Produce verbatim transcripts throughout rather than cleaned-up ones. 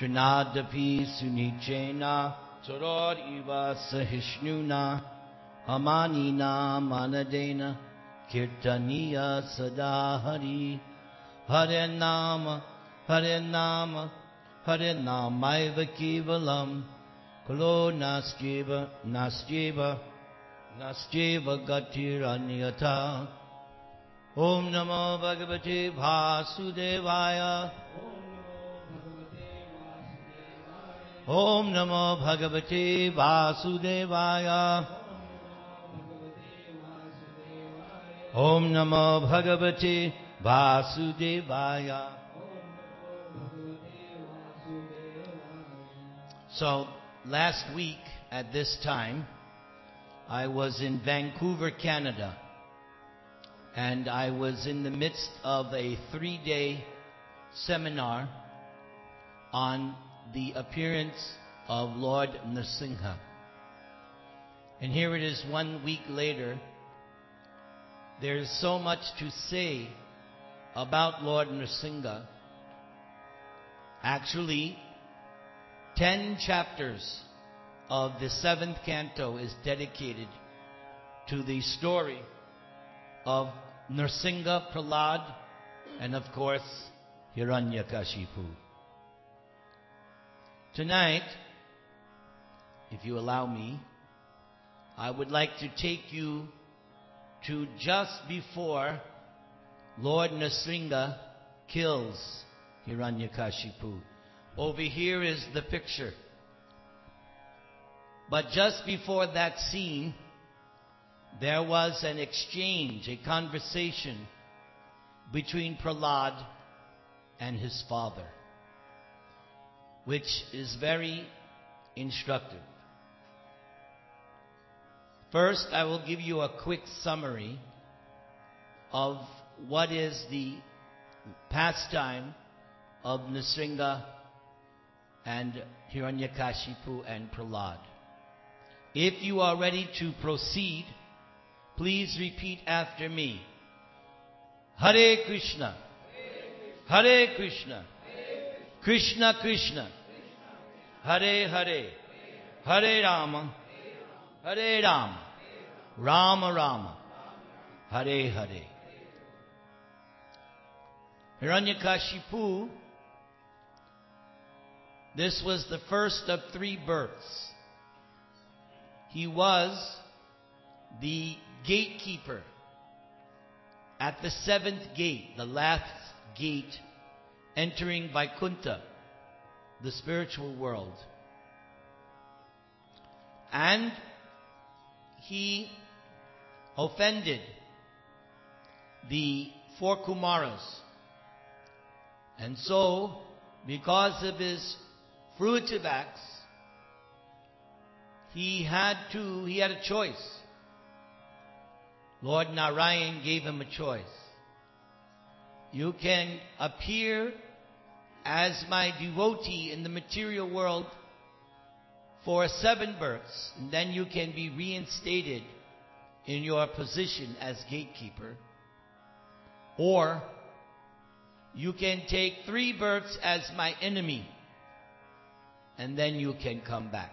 Trinadapi Sunichena Torod Iva Sahishnuna Amanina Manadena Kirtaniya Sadahari Hare Nama Hare Nama Hare Namaiva Kevalam Kalo Nastyeva Nastyeva Nastyeva Gatiranyata Om Namo Bhagavate Vasudevaya Om Namo Bhagavate Vasudevaya Om Namo Bhagavate Vasudevaya. So last week at this time I was in Vancouver, Canada, and I was in the midst of a three-day seminar on the appearance of Lord Nrsimha. And here it is one week later. There's so much to say about Lord Nrsimha. Actually, ten chapters of the seventh canto is dedicated to the story of Nrsimha, Prahlad, and of course, Hiranyakashipu. Tonight, if you allow me, I would like to take you to just before Lord Nrsimha kills Hiranyakashipu. Over here is the picture. But just before that scene, there was an exchange, a conversation between Prahlad and his father, which is very instructive. First, I will give you a quick summary of what is the pastime of Nrsimha and Hiranyakashipu and Prahlad. If you are ready to proceed, please repeat after me. Hare Krishna, Hare Krishna, Krishna Krishna, Hare Hare, Hare Rama, Hare Rama, Rama Rama, Hare Hare. Hiranyakashipu, this was the first of three births. He was the gatekeeper at the seventh gate, the last gate entering Vaikuntha, the spiritual world. And he offended the four Kumaras. And so, because of his fruitive acts, he had to, he had a choice. Lord Narayan gave him a choice. You can appear as my devotee in the material world for seven births, and then you can be reinstated in your position as gatekeeper. Or you can take three births as my enemy, and then you can come back.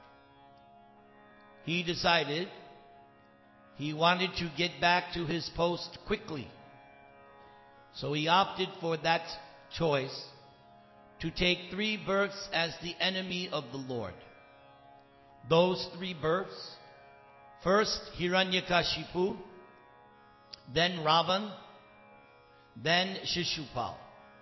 He decided he wanted to get back to his post quickly. So he opted for that choice, to take three births as the enemy of the Lord. Those three births, first Hiranyakashipu, then Ravan, then Shishupal.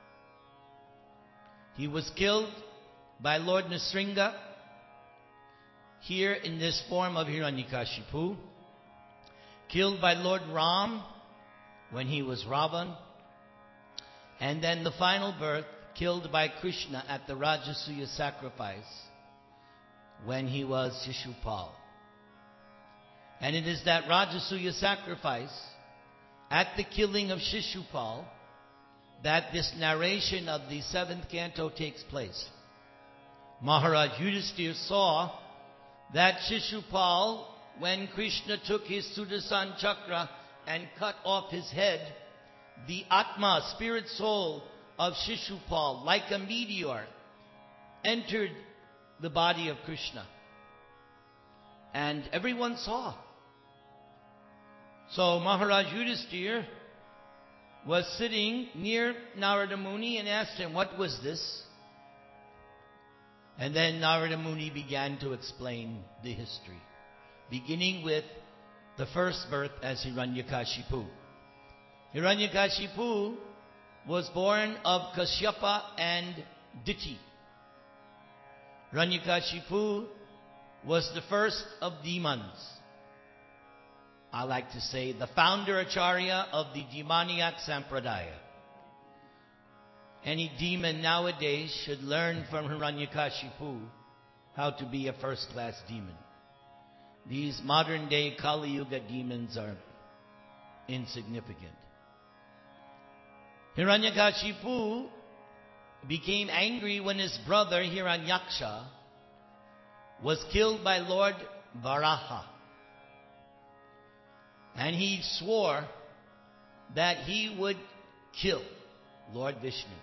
He was killed by Lord Nrsimha here in this form of Hiranyakashipu, killed by Lord Ram when he was Ravan, and then the final birth, killed by Krishna at the Rajasuya sacrifice when he was Shishupal. And it is that Rajasuya sacrifice at the killing of Shishupal that this narration of the seventh canto takes place. Maharaj Yudhisthira saw that Shishupal, when Krishna took his Sudarshan Chakra and cut off his head, the Atma, spirit soul of Shishupal, like a meteor, entered the body of Krishna. And everyone saw. So Maharaj Yudhisthira was sitting near Narada Muni and asked him, what was this? And then Narada Muni began to explain the history, beginning with the first birth as Hiranyakashipu. Hiranyakashipu was born of Kashyapa and Diti. Hiranyakashipu was the first of demons. I like to say the founder Acharya of the demoniac Sampradaya. Any demon nowadays should learn from Hiranyakashipu how to be a first-class demon. These modern-day Kali Yuga demons are insignificant. Hiranyakashipu became angry when his brother Hiranyaksha was killed by Lord Varaha. And he swore that he would kill Lord Vishnu.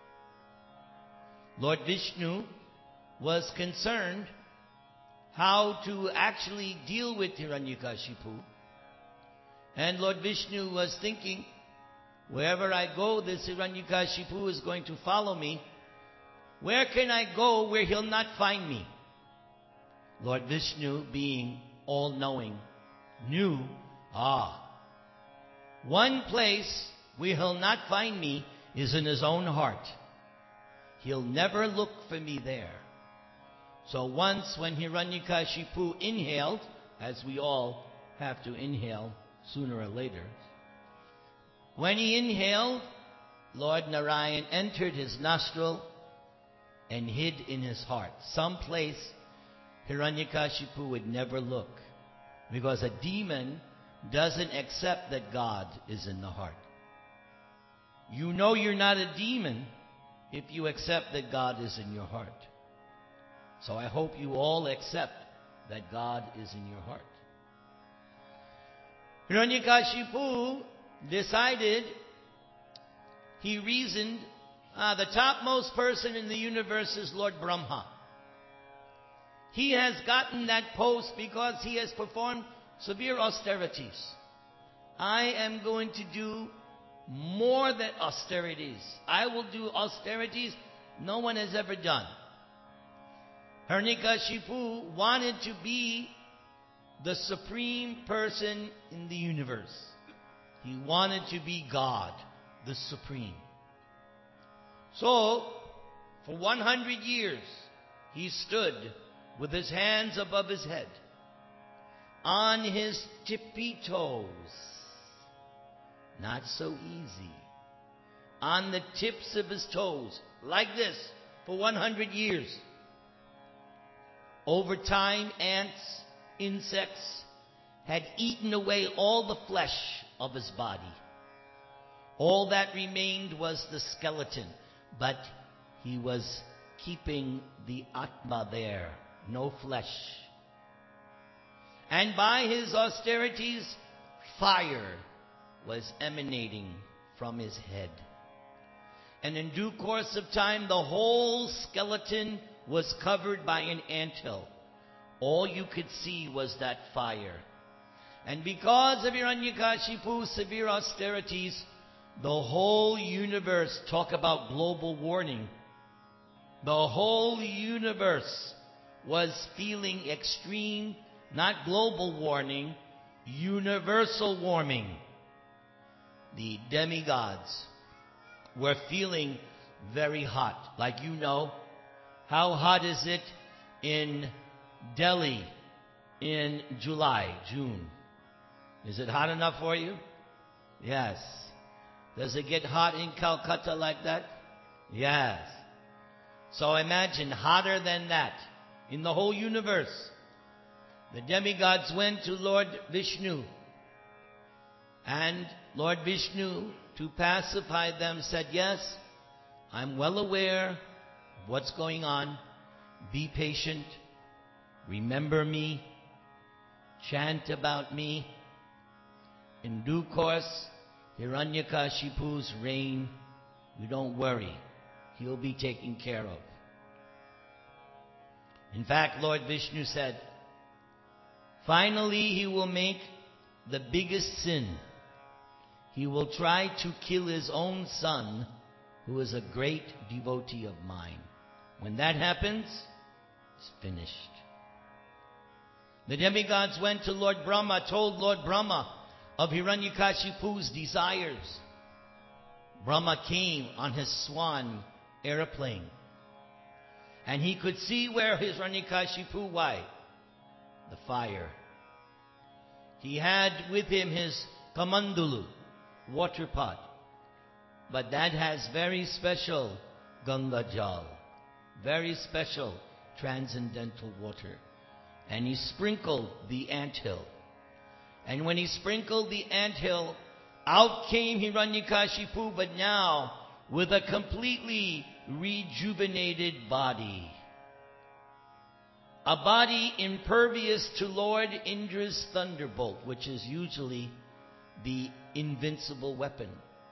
Lord Vishnu was concerned how to actually deal with Hiranyakashipu. And Lord Vishnu was thinking, wherever I go, this Hiranyakashipu is going to follow me. Where can I go where he'll not find me? Lord Vishnu, being all-knowing, knew, ah, one place where he'll not find me is in his own heart. He'll never look for me there. So once when Hiranyakashipu inhaled, as we all have to inhale sooner or later, when he inhaled, Lord Narayan entered his nostril and hid in his heart, someplace Hiranyakashipu would never look, because a demon doesn't accept that God is in the heart. You know you're not a demon if you accept that God is in your heart. So I hope you all accept that God is in your heart. Hiranyakashipu decided, he reasoned, ah, the topmost person in the universe is Lord Brahma. He has gotten that post because he has performed severe austerities. I am going to do more than austerities. I will do austerities no one has ever done. Hiranyakashipu wanted to be the supreme person in the universe. He wanted to be God, the supreme. So, for one hundred years, he stood with his hands above his head, on his tippy toes. Not so easy. On the tips of his toes, like this, for one hundred years. Over time, ants, insects had eaten away all the flesh of his body. All that remained was the skeleton, but he was keeping the Atma there, no flesh. And by his austerities, fire was emanating from his head. And in due course of time, the whole skeleton was covered by an anthill. All you could see was that fire. And because of Hiranyakashipu's severe austerities, the whole universe, talk about global warming, the whole universe was feeling extreme, not global warming, universal warming. The demigods were feeling very hot. Like you know, how hot is it in Delhi in July, June? Is it hot enough for you? Yes. Does it get hot in Calcutta like that? Yes. So imagine hotter than that in the whole universe. The demigods went to Lord Vishnu, and Lord Vishnu, to pacify them, said, yes, I'm well aware of what's going on. Be patient. Remember me. Chant about me. In due course, Hiranyakashipu's reign, you don't worry, he'll be taken care of. In fact, Lord Vishnu said, finally he will make the biggest sin. He will try to kill his own son, who is a great devotee of mine. When that happens, it's finished. The demigods went to Lord Brahma, told Lord Brahma of Hiranyakashipu's desires. Brahma came on his swan airplane, and he could see where his Hiranyakashipu, why? The fire. He had with him his Kamandulu, water pot, but that has very special Ganga Jal, very special transcendental water. And he sprinkled the anthill. And when he sprinkled the anthill, out came Hiranyakashipu, but now with a completely rejuvenated body. A body impervious to Lord Indra's thunderbolt, which is usually the invincible weapon.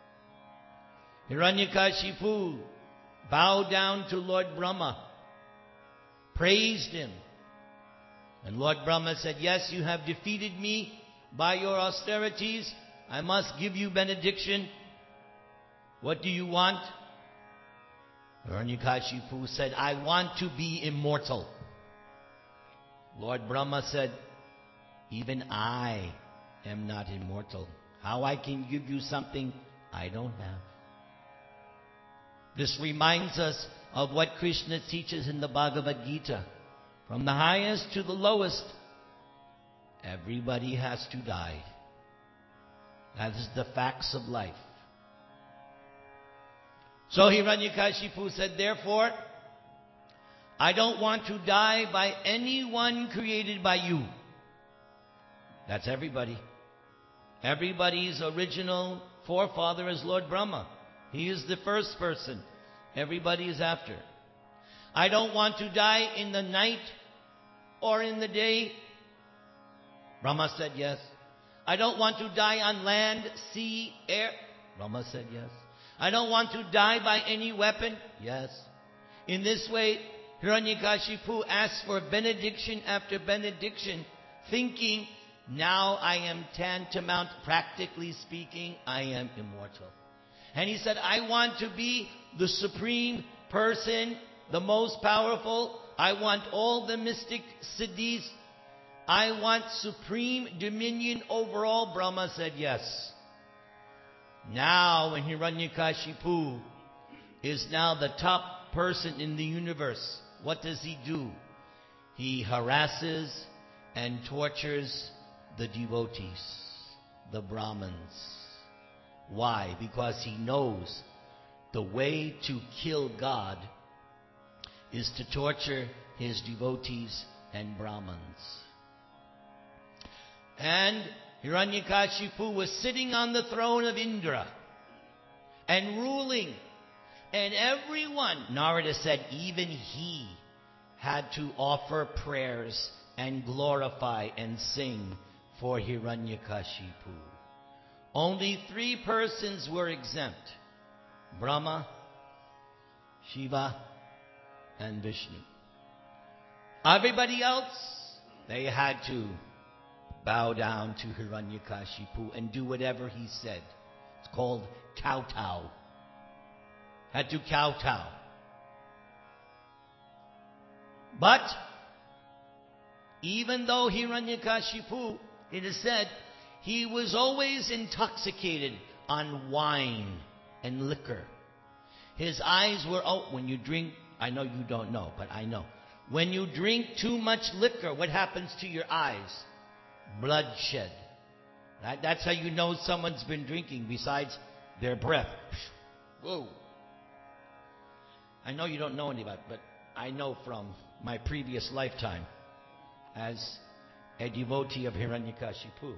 Hiranyakashipu bowed down to Lord Brahma, praised him. And Lord Brahma said, yes, you have defeated me by your austerities. I must give you benediction. What do you want? Hiranyakashipu said, I want to be immortal. Lord Brahma said, even I am not immortal. How I can give you something I don't have? This reminds us of what Krishna teaches in the Bhagavad Gita. From the highest to the lowest, everybody has to die. That is the facts of life. So Hiranyakashipu said, therefore, I don't want to die by anyone created by you. That's everybody. Everybody's original forefather is Lord Brahma. He is the first person. Everybody is after. I don't want to die in the night or in the day. Brahma said yes. I don't want to die on land, sea, air. Brahma said yes. I don't want to die by any weapon. Yes. In this way, Hiranyakashipu asked for benediction after benediction, thinking, now I am tantamount, practically speaking, I am immortal. And he said, I want to be the supreme person, the most powerful. I want all the mystic siddhis. I want supreme dominion over all. Brahma said yes. Now when Hiranyakashipu is now the top person in the universe, what does he do? He harasses and tortures the devotees, the Brahmins. Why? Because he knows the way to kill God is to torture his devotees and Brahmins. And Hiranyakashipu was sitting on the throne of Indra and ruling. And everyone, Narada said, even he had to offer prayers and glorify and sing for Hiranyakashipu. Only three persons were exempt: Brahma, Shiva, and Vishnu. Everybody else, they had to bow down to Hiranyakashipu and do whatever he said. It's called kowtow. Had to kowtow. But even though Hiranyakashipu, it is said, he was always intoxicated on wine and liquor. His eyes were out. When you drink, I know you don't know, but I know. When you drink too much liquor, what happens to your eyes? Bloodshed. That, that's how you know someone's been drinking, besides their breath. Whoa. I know you don't know any about it, but I know from my previous lifetime as a devotee of Hiranyakashipu.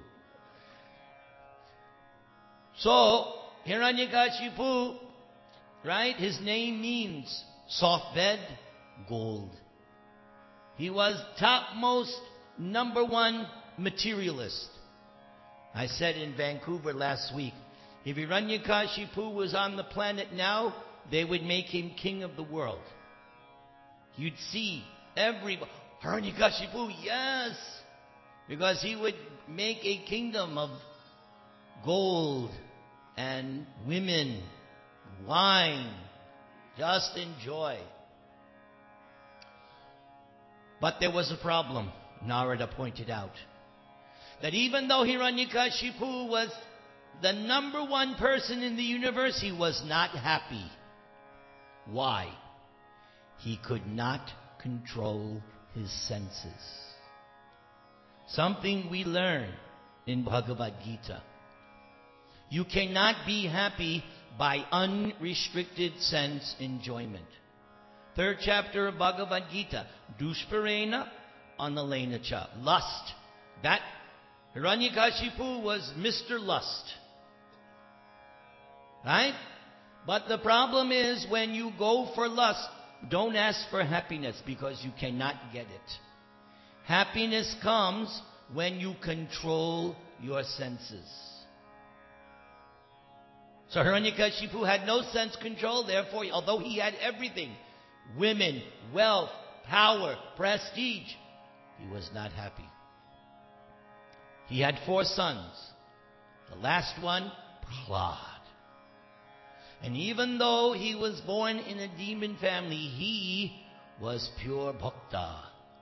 So, Hiranyakashipu, right, his name means soft bed, gold. He was topmost, number one materialist. I said in Vancouver last week, if Hiranyakashipu was on the planet now, they would make him king of the world. You'd see Everybody. Hiranyakashipu, yes. Because he would make a kingdom of gold and women, wine, just enjoy. But there was a problem, Narada pointed out. That even though Hiranyakashipu was the number one person in the universe, he was not happy. Why? He could not control his senses. Something we learn in Bhagavad Gita. You cannot be happy by unrestricted sense enjoyment. Third chapter of Bhagavad Gita. Dushparena Analena Cha. Lust. That Hiranyakashipu was Mister Lust. Right? But the problem is when you go for lust, don't ask for happiness because you cannot get it. Happiness comes when you control your senses. So Hiranyakashipu had no sense control, therefore, although he had everything, women, wealth, power, prestige, he was not happy. He had four sons. The last one, Prahlad. And even though he was born in a demon family, he was pure bhakta.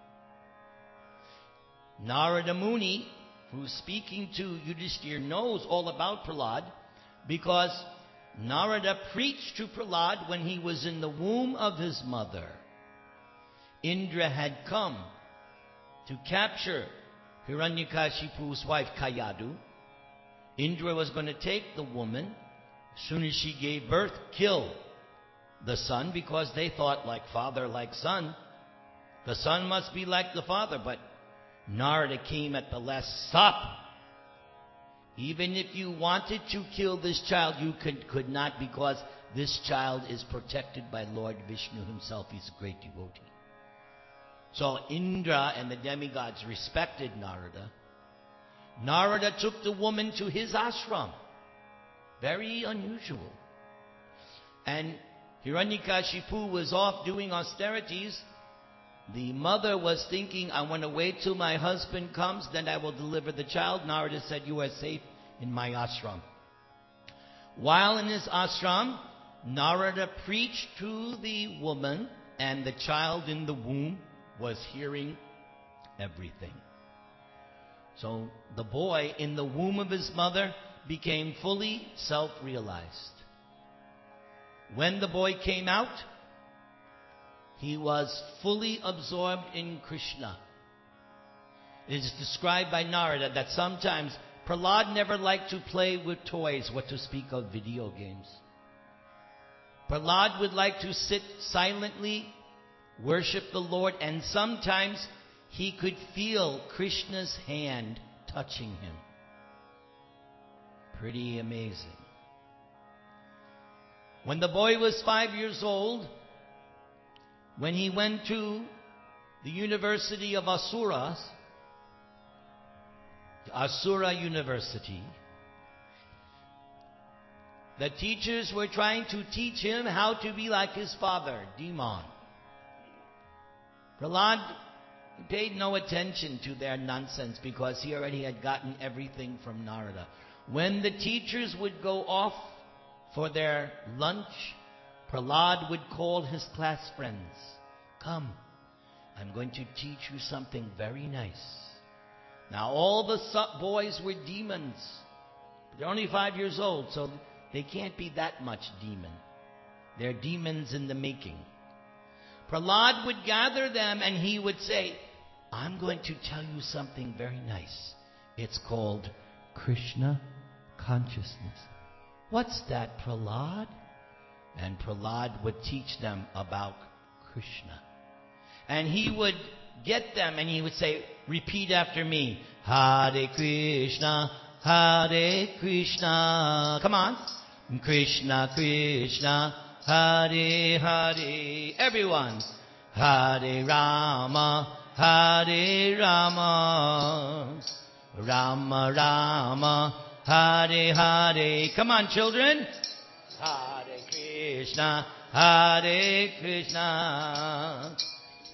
Narada Muni, who's speaking to Yudhishthira, knows all about Prahlad because Narada preached to Prahlad when he was in the womb of his mother. Indra had come to capture Hiranyakashipu's wife Kayadu. Indra was going to take the woman. As soon as she gave birth, kill the son because they thought like father, like son. The son must be like the father. But Narada came at the last stop. Even if you wanted to kill this child, you could, could not because this child is protected by Lord Vishnu himself. He's a great devotee. So Indra and the demigods respected Narada. Narada took the woman to his ashram. Very unusual. And Hiranyakashipu was off doing austerities. The mother was thinking, I want to wait till my husband comes, then I will deliver the child. Narada said, you are safe in my ashram. While in his ashram, Narada preached to the woman, and the child in the womb was hearing everything. So the boy in the womb of his mother became fully self-realized. When the boy came out, he was fully absorbed in Krishna. It is described by Narada that sometimes Prahlad never liked to play with toys, what to speak of video games. Prahlad would like to sit silently, worship the Lord, and sometimes he could feel Krishna's hand touching him. Pretty amazing. When the boy was five years old, when he went to the University of Asuras, the Asura University, the teachers were trying to teach him how to be like his father, Demon. Prahlad paid no attention to their nonsense because he already had gotten everything from Narada. When the teachers would go off for their lunch, Prahlad would call his class friends. Come, I'm going to teach you something very nice. Now all the boys were demons. They're only five years old, so they can't be that much demon. They're demons in the making. Prahlad would gather them and he would say, I'm going to tell you something very nice. It's called Krishna consciousness. What's that, Prahlad? And Prahlad would teach them about Krishna. And he would get them and he would say, repeat after me. Hare Krishna, Hare Krishna. Come on. Krishna, Krishna, Hare Hare. Everyone. Hare Rama, Hare Rama. Rama Rama, Hare Hare. Come on, children. Hare Krishna, Hare Krishna.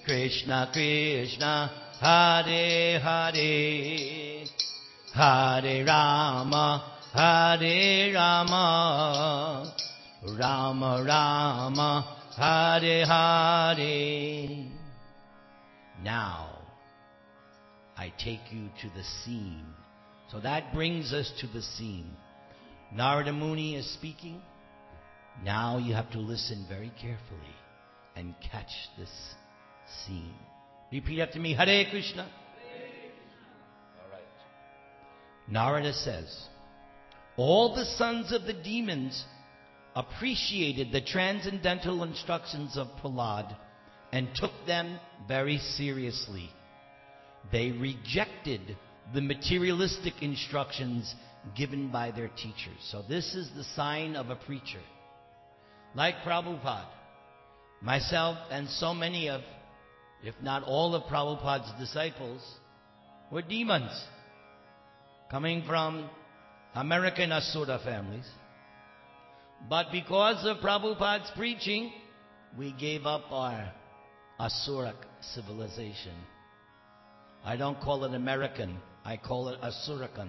Krishna Krishna, Hare Hare, Hare Rama, Hare Rama, Rama Rama, Hare Hare. Now, I take you to the scene. So that brings us to the scene. Narada Muni is speaking. Now you have to listen very carefully and catch this scene. Repeat after me. Hare Krishna. All right. Narada says, all the sons of the demons appreciated the transcendental instructions of Prahlad and took them very seriously. They rejected the materialistic instructions given by their teachers. So this is the sign of a preacher. Like Prabhupada, myself and so many of, if not all of Prabhupada's disciples, were demons coming from American Asura families. But because of Prabhupada's preaching, we gave up our Asuric civilization. I don't call it American, I call it Asurican.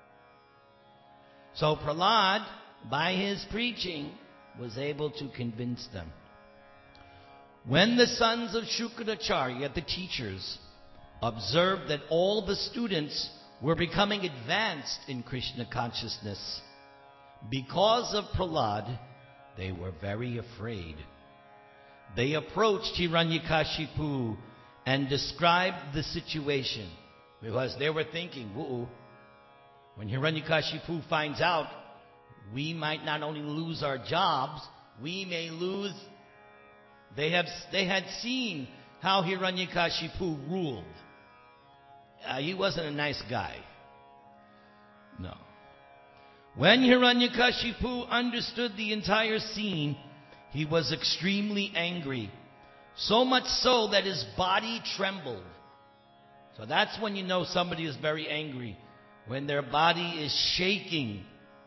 So Prahlad, by his preaching, was able to convince them. When the sons of Shukracharya, the teachers, observed that all the students were becoming advanced in Krishna consciousness, because of Prahlad, they were very afraid. They approached Hiranyakashipu and described the situation, because they were thinking, whoa, when Hiranyakashipu finds out, we might not only lose our jobs, we may lose. They have they had seen how Hiranyakashipu ruled. Uh, he wasn't a nice guy. No. When Hiranyakashipu understood the entire scene, he was extremely angry. So much so that his body trembled. So that's when you know somebody is very angry, when their body is shaking.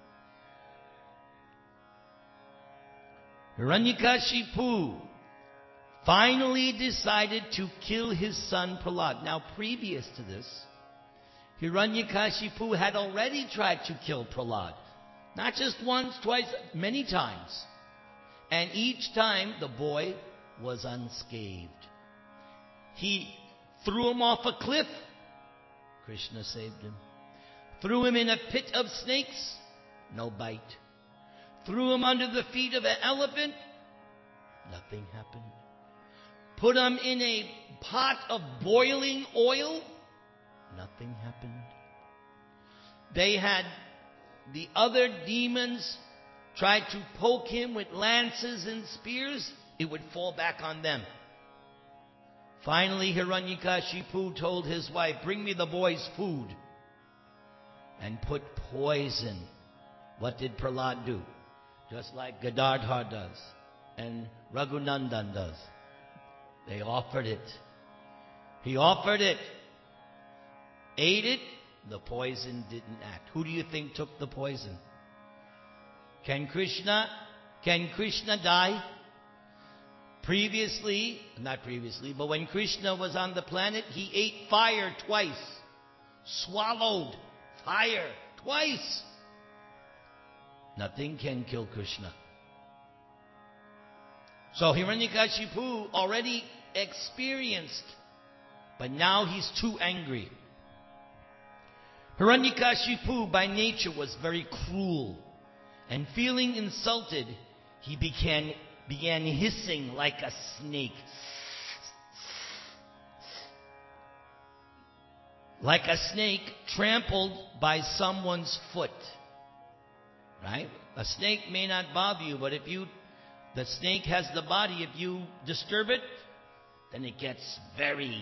Hiranyakashipu finally decided to kill his son Prahlad. Now, previous to this, Hiranyakashipu had already tried to kill Prahlad. Not just once, twice, many times. And each time the boy was unscathed. He threw him off a cliff. Krishna saved him. Threw him in a pit of snakes. No bite. Threw him under the feet of an elephant. Nothing happened. Put him in a pot of boiling oil. Nothing happened. They had the other demons tried to poke him with lances and spears. It would fall back on them. Finally, Hiranyakashipu told his wife, bring me the boy's food. And put poison. What did Prahlad do? Just like Gadadhar does. And Raghunandan does. They offered it. He offered it. Ate it. The poison didn't act. Who do you think took the poison? Can Krishna, can Krishna die? Previously, not previously, but when Krishna was on the planet, he ate fire twice. Swallowed fire twice. Nothing can kill Krishna. So Hiranyakashipu already experienced, but now he's too angry. Hiranyakashipu by nature was very cruel, and feeling insulted, he began, began hissing like a snake. Like a snake trampled by someone's foot. Right? A snake may not bother you, but if you, the snake has the body, if you disturb it, then it gets very...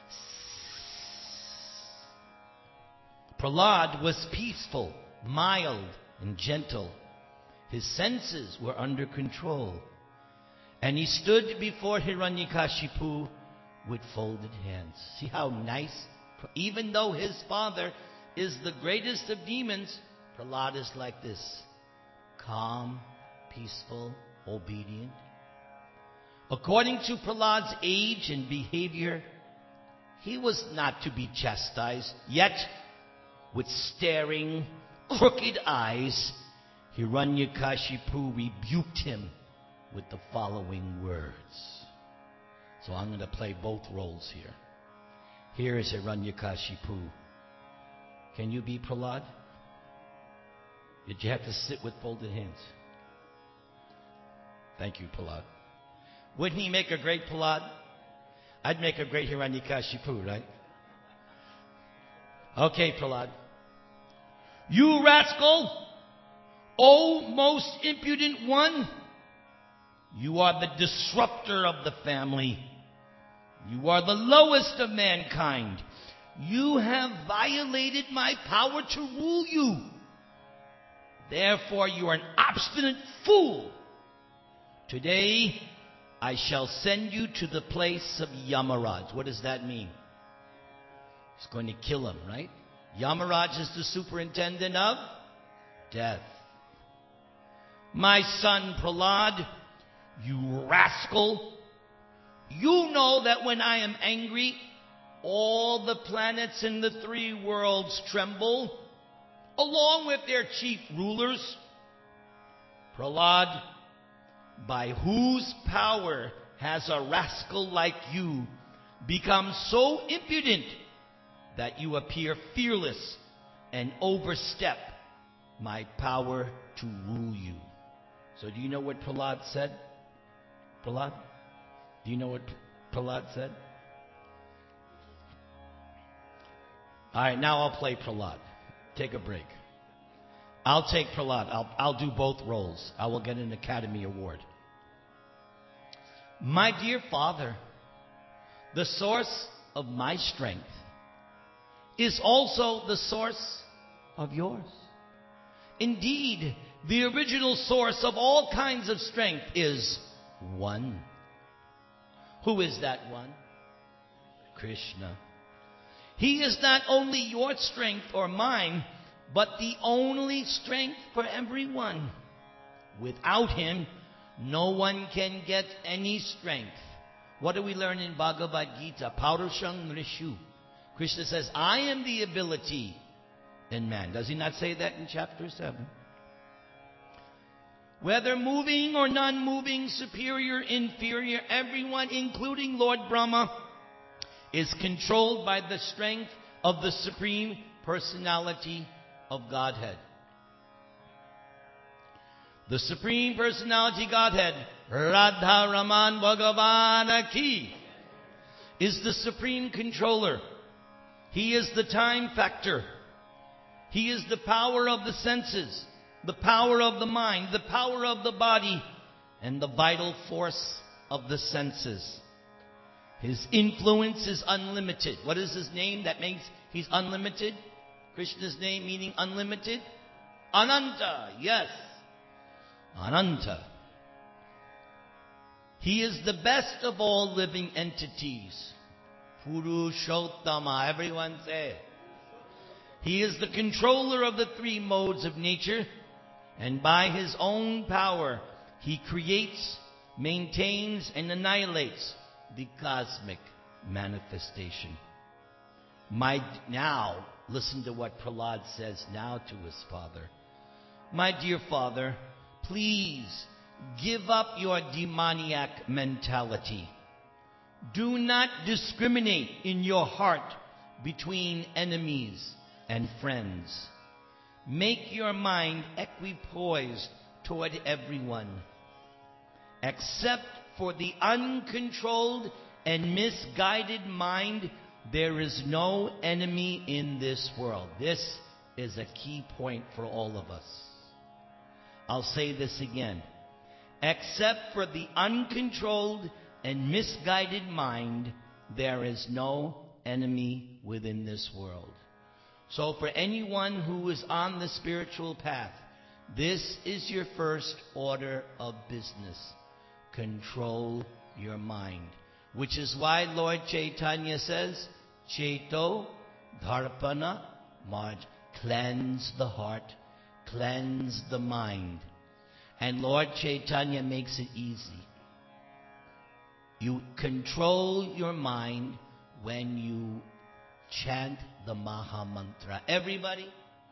Prahlad was peaceful, mild, and gentle. His senses were under control. And he stood before Hiranyakashipu with folded hands. See how nice? Even though his father is the greatest of demons, Prahlad is like this. Calm, peaceful, obedient. According to Prahlad's age and behavior, he was not to be chastised. Yet, with staring, crooked eyes, Hiranyakashipu rebuked him with the following words. So I'm going to play both roles here. Here is Hiranyakashipu. Can you be Prahlad? Did you have to sit with folded hands? Thank you, Prahlad. Wouldn't he make a great Prahlad? I'd make a great Hiranyakashipu, right? Okay, Prahlad. You rascal, O most impudent one, you are the disruptor of the family. You are the lowest of mankind. You have violated my power to rule you. Therefore, you are an obstinate fool. Today, I shall send you to the place of Yamaraj. What does that mean? He's going to kill him, right? Yamaraj is the superintendent of death. My son Prahlad, you rascal, you know that when I am angry, all the planets in the three worlds tremble, along with their chief rulers. Prahlad, by whose power has a rascal like you become so impudent that you appear fearless and overstep my power to rule you? So do you know what Prahlad said? Prahlad? Do you know what Prahlad said? All right, now I'll play Prahlad. Take a break. I'll take Prahlad. I'll, I'll do both roles. I will get an Academy Award. My dear Father, the source of my strength is also the source of yours. Indeed, the original source of all kinds of strength is one. Who is that one? Krishna. He is not only your strength or mine, but the only strength for everyone. Without him, no one can get any strength. What do we learn in Bhagavad Gita? Paurusham Nrishu. Krishna says, I am the ability in man. Does he not say that in chapter seven? Whether moving or non-moving, superior, inferior, everyone, including Lord Brahma, is controlled by the strength of the Supreme Personality of Godhead. The Supreme Personality Godhead, Radha Raman Bhagavana Ki, is the Supreme Controller. He is the time factor. He is the power of the senses, the power of the mind, the power of the body, and the vital force of the senses. His influence is unlimited. What is his name that makes he's unlimited? Krishna's name meaning unlimited? Ananta, yes. Ananta. He is the best of all living entities. Purushottama, everyone say. He is the controller of the three modes of nature, and by his own power, he creates, maintains, and annihilates the cosmic manifestation. My, now, listen to what Prahlad says now to his father. My dear father, please give up your demoniac mentality. Do not discriminate in your heart between enemies and friends. Make your mind equipoised toward everyone. Except for the uncontrolled and misguided mind, there is no enemy in this world. This is a key point for all of us. I'll say this again. Except for the uncontrolled and misguided mind, there is no enemy within this world. So for anyone who is on the spiritual path, this is your first order of business. Control your mind. Which is why Lord Chaitanya says, Cheto Dharpana Marj. Cleanse the heart, cleanse the mind. And Lord Chaitanya makes it easy. You control your mind when you chant the Maha Mantra. Everybody?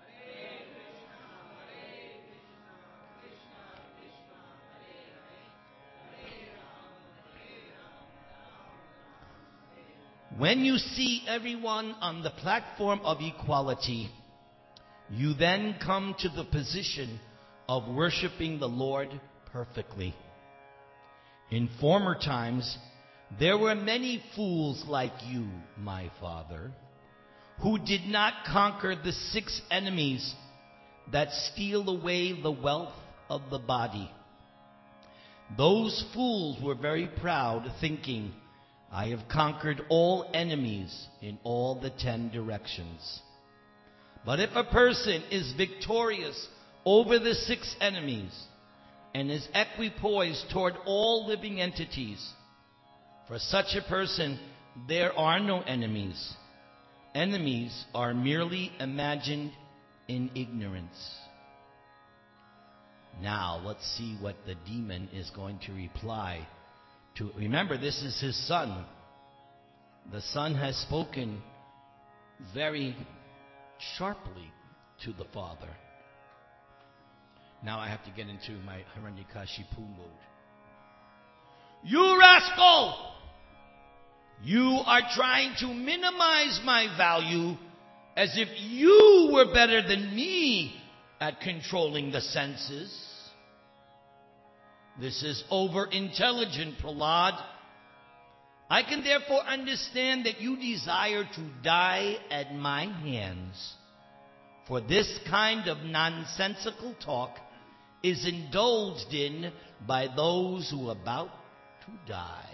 When you see everyone on the platform of equality, you then come to the position of worshiping the Lord perfectly. In former times, there were many fools like you, my father, who did not conquer the six enemies that steal away the wealth of the body. Those fools were very proud, thinking, I have conquered all enemies in all the ten directions. But if a person is victorious over the six enemies and is equipoised toward all living entities, for such a person there are no enemies. Enemies are merely imagined in ignorance. Now let's see what the demon is going to reply. To, remember, this is his son. The son has spoken very sharply to the father. Now I have to get into my Hiranyakashipu mode. You rascal! You are trying to minimize my value as if you were better than me at controlling the senses. This is over-intelligent, Prahlad. I can therefore understand that you desire to die at my hands. For this kind of nonsensical talk is indulged in by those who are about to die.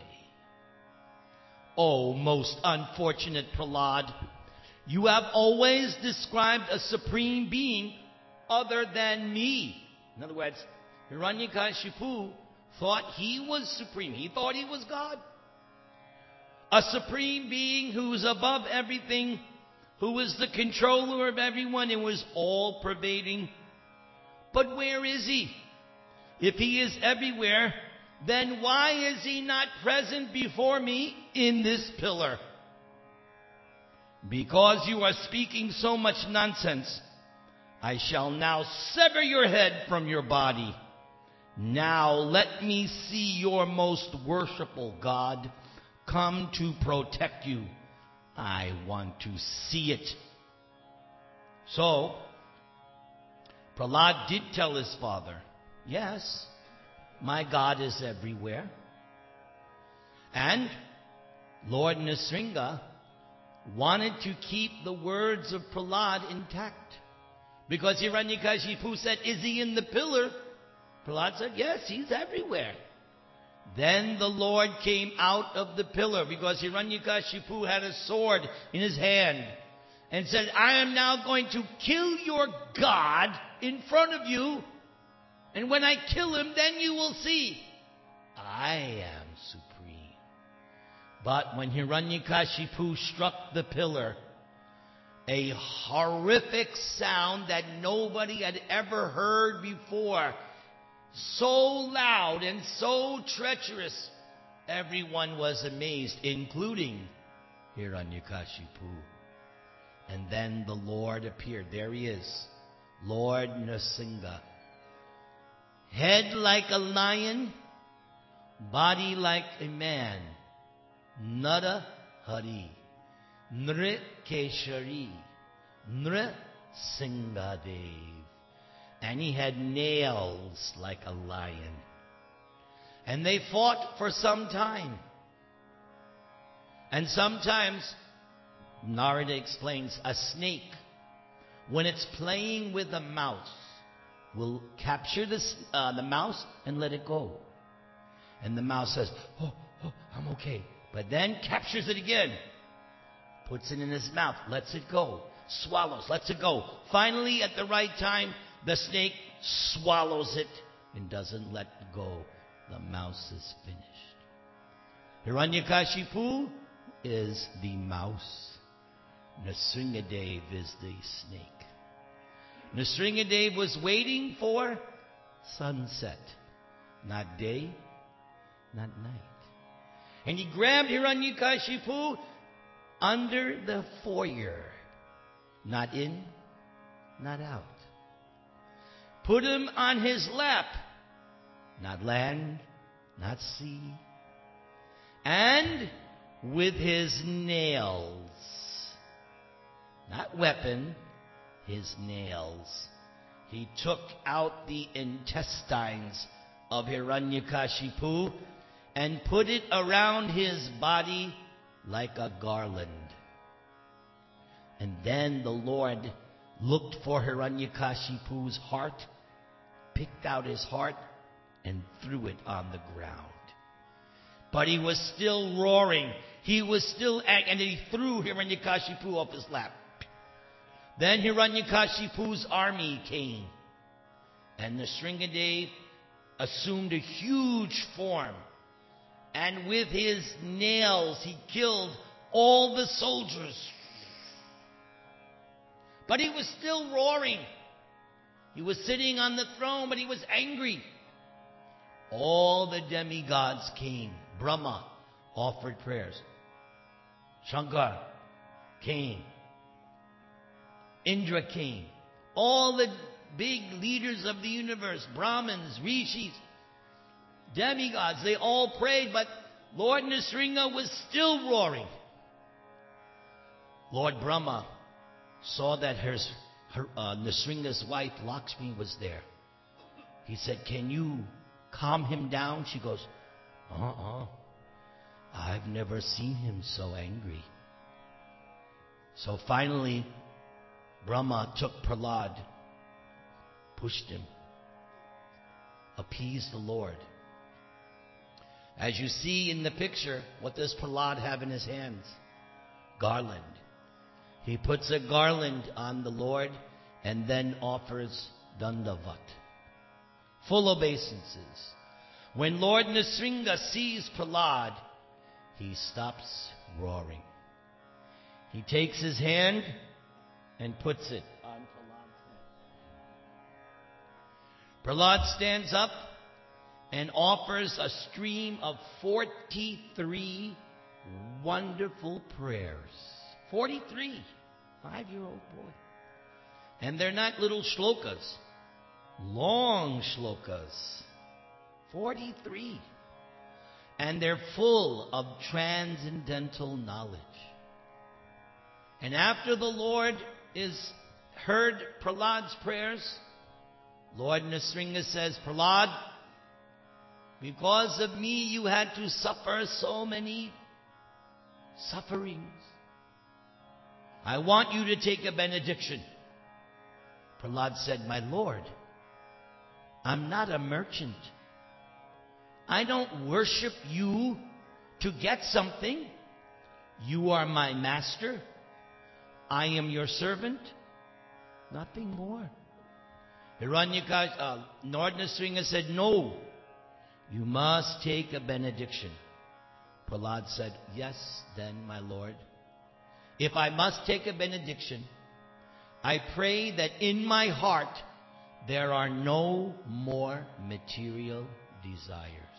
Oh, most unfortunate Prahlad, you have always described a supreme being other than me. In other words, Hiranyakashipu thought he was supreme. He thought he was God. A supreme being who is above everything, who is the controller of everyone and was all-pervading. But where is he? If he is everywhere, then why is he not present before me in this pillar? Because you are speaking so much nonsense, I shall now sever your head from your body. Now let me see your most worshipful God come to protect you. I want to see it. So, Prahlad did tell his father, yes, my God is everywhere. And Lord Nrisingha wanted to keep the words of Prahlad intact. Because Hiranyakashipu said, is he in the pillar? Prahlad said, yes, he's everywhere. Then the Lord came out of the pillar because Hiranyakashipu had a sword in his hand and said, I am now going to kill your God in front of you. And when I kill him, then you will see I am supreme. But when Hiranyakashipu struck the pillar, a horrific sound that nobody had ever heard before, so loud and so treacherous, everyone was amazed, including Hiranyakashipu. And then the Lord appeared. There he is, Lord Nrisingha. Head like a lion, body like a man. Nara Hari, Nrit Keshari, Nrisinghadev. And he had nails like a lion. And they fought for some time. And sometimes, Narada explains, a snake, when it's playing with a mouse, will capture this, uh, the mouse and let it go. And the mouse says, oh, oh, I'm okay. But then captures it again. Puts it in his mouth, lets it go. Swallows, lets it go. Finally, at the right time, the snake swallows it and doesn't let go. The mouse is finished. Hiranyakashipu is the mouse. Nrisinghadev is the snake. Nrisinghadev was waiting for sunset. Not day, not night. And he grabbed Hiranyakashipu under the foyer. Not in, not out. Put him on his lap. Not land, not sea. And with his nails, not weapon, his nails, he took out the intestines of Hiranyakashipu and put it around his body like a garland. And then the Lord looked for Hiranyakashipu's heart, picked out his heart, and threw it on the ground. But he was still roaring. He was still angry, and he threw Hiranyakashipu off his lap. Then Hiranyakashipu's army came, and Nrisimhadev assumed a huge form. And with his nails, he killed all the soldiers. But he was still roaring. He was sitting on the throne, but he was angry. All the demigods came. Brahma offered prayers. Shankar came. Indra came. All the big leaders of the universe, Brahmins, Rishis, demigods, they all prayed, but Lord Nrisimha was still roaring. Lord Brahma saw that her, her, uh, Nrisimha's wife, Lakshmi, was there. He said, "Can you calm him down?" She goes, uh-uh. "I've never seen him so angry." So finally, Brahma took Prahlad, pushed him, appeased the Lord. As you see in the picture, what does Prahlad have in his hands? Garland. He puts a garland on the Lord and then offers Dandavat, full obeisances. When Lord Nrisimha sees Prahlad, he stops roaring. He takes his hand and puts it on Prahlad's head. Prahlad stands up and offers a stream of forty-three wonderful prayers. forty-three. Five-year-old boy. And they're not little shlokas. Long shlokas. forty-three. And they're full of transcendental knowledge. And after the Lord is heard Prahlad's prayers, Lord Nrisimha says, "Prahlad, because of me you had to suffer so many sufferings. I want you to take a benediction." Prahlad said, "My Lord, I'm not a merchant. I don't worship you to get something. You are my master. I am your servant. Nothing more." Hiranyakashipu, uh, Lord Nrisimha said, "No, you must take a benediction." Prahlad said, "Yes, then, my Lord. If I must take a benediction, I pray that in my heart there are no more material desires."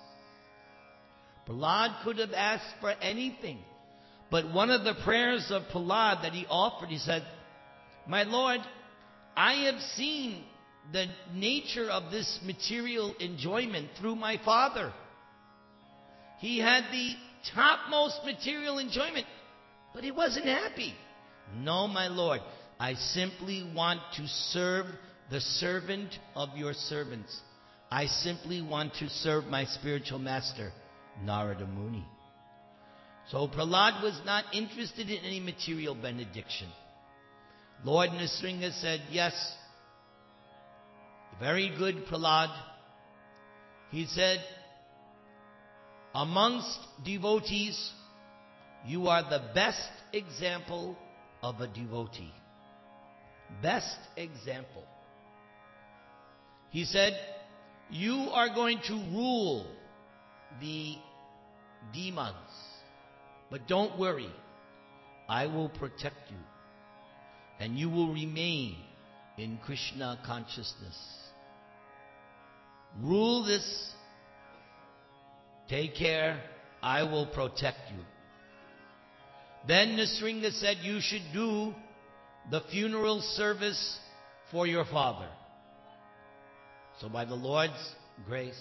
Prahlad could have asked for anything, but one of the prayers of Prahlad that he offered, he said, "My Lord, I have seen the nature of this material enjoyment through my father. He had the topmost material enjoyment, but he wasn't happy. No, my Lord, I simply want to serve the servant of your servants. I simply want to serve my spiritual master, Narada Muni." So Prahlad was not interested in any material benediction. Lord Nrisimha said, "Yes, very good, Prahlad." He said, "Amongst devotees, you are the best example of a devotee." Best example. He said, "You are going to rule the demons, but don't worry, I will protect you, and you will remain in Krishna consciousness. Rule this, take care I will protect you. Then Nrisingha said, you should do the funeral service for your father. So by the Lord's grace,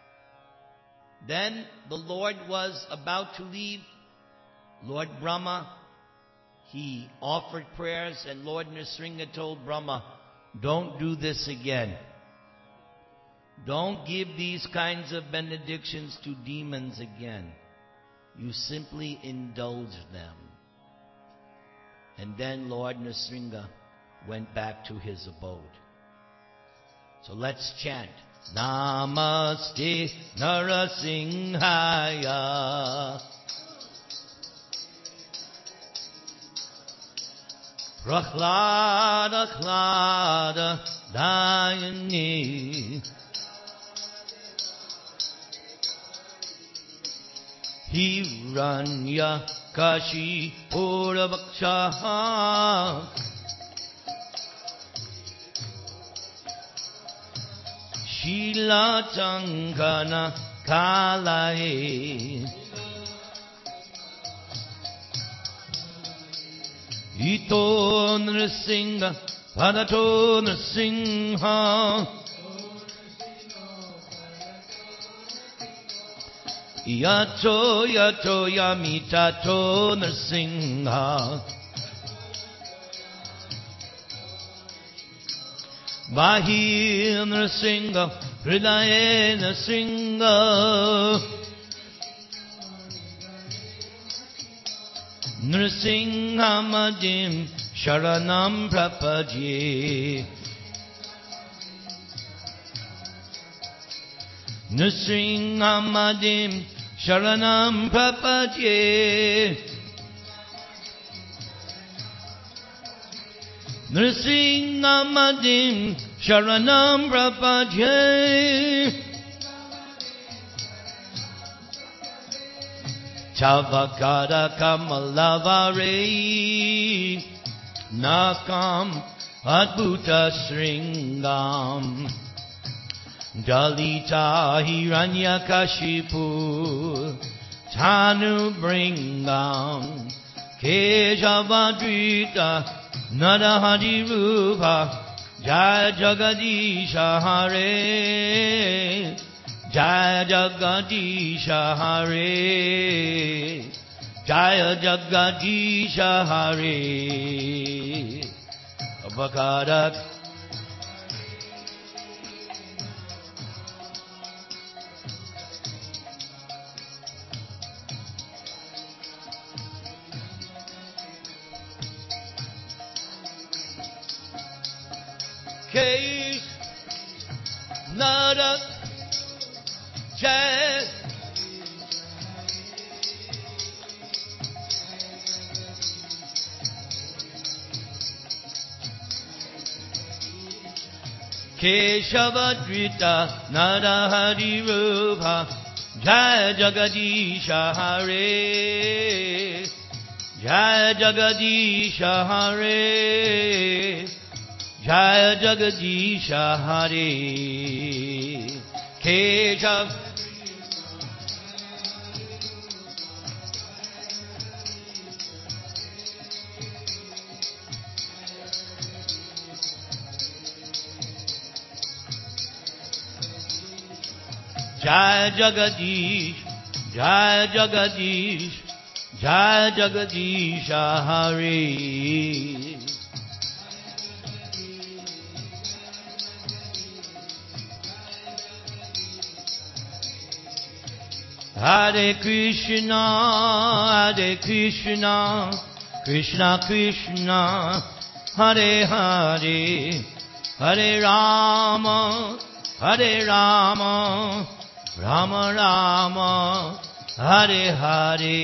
then the Lord was about to leave. Lord Brahma, he offered prayers, and Lord Nrisingha told Brahma, don't do this again. Don't give these kinds of benedictions to demons again. You simply indulge them. And then Lord Nrisingha went back to his abode. So let's chant. Namaste Narasimhaya. Prahlada Khlada Dayani. Hiranya Kashi Puravaksha. Shila Chankana Kalae. Ito Nrisingha Padato Nrisingha. Yato yato yamitato Nrisingha. Bahi Nrisingha Hridaye Nrisingha. Nrisingha Madim Sharanam Prapadye. Nrisingha Madim Sharanam Prapadye. Nrisingha Madim Sharanam Prapadye. Chavakara Kamalavare Nakam Adbhuta Sringam. Dalita Hiranyakashipu Tanu Bringam. Keshavadrita Nadahadi Rupa. Jaya Jagadisha Hare. Jaya Jagadisha Hare. Jaya Jagadisha Hare. Abhakarat. Ke Nara Jai. Keshavadrita Narahari Rupa. Jai Jagadisha Hare. Jai Jagadisha Hare. Jaya Jagadisha Hare. Keshav. Jaya Jagadish. Jaya Jagadish. Jaya Jagadisha Hare. Hare Krishna, Hare Krishna, Krishna Krishna, Hare Hare, Hare Rama, Hare Rama, Rama Rama, Hare Hare.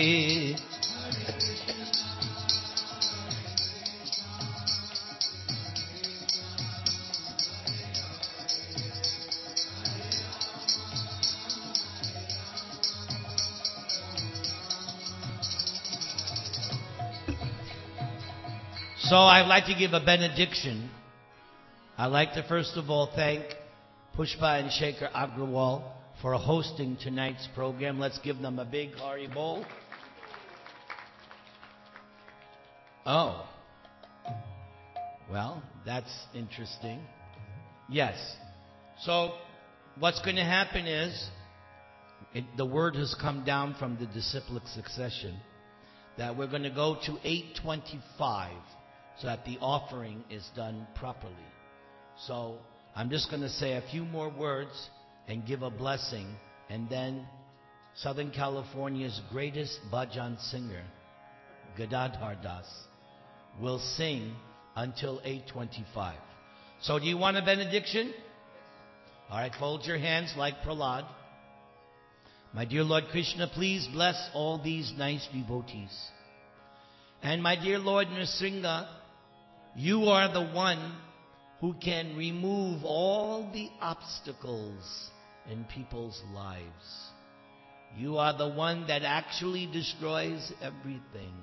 So I'd like to give a benediction. I'd like to first of all thank Pushpa and Shekhar Agrawal for hosting tonight's program. Let's give them a big Haribol. Oh. Well, that's interesting. Yes. So, what's going to happen is, it, the word has come down from the disciplic succession that we're going to go to eight twenty-five so that the offering is done properly. So, I'm just going to say a few more words and give a blessing, and then Southern California's greatest bhajan singer, Gadadhar Das, will sing until eight twenty-five. So do you want a benediction? All right, fold your hands like Prahlad. My dear Lord Krishna, please bless all these nice devotees. And my dear Lord Nrsimha, you are the one who can remove all the obstacles in people's lives. You are the one that actually destroys everything.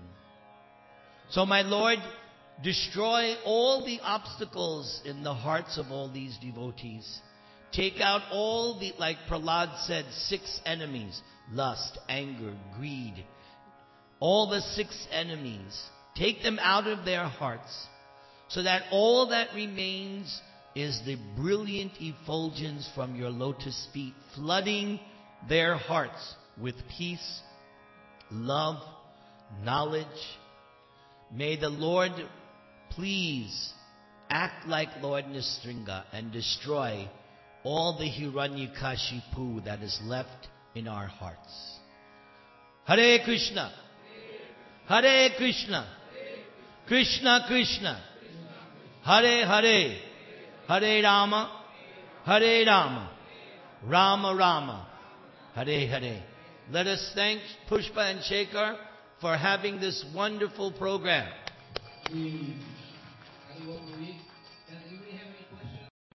So my Lord, destroy all the obstacles in the hearts of all these devotees. Take out all the, like Prahlad said, six enemies. Lust, anger, greed. All the six enemies. Take them out of their hearts, so that all that remains is the brilliant effulgence from your lotus feet, flooding their hearts with peace, love, knowledge. May the Lord please act like Lord Nrsimha and destroy all the Hiranyakashipu that is left in our hearts. Hare Krishna. Hare Krishna. Krishna Krishna. Hare Hare. Hare Rama. Hare Rama. Rama Rama. Hare Hare. Let us thank Pushpa and Shekhar for having this wonderful program.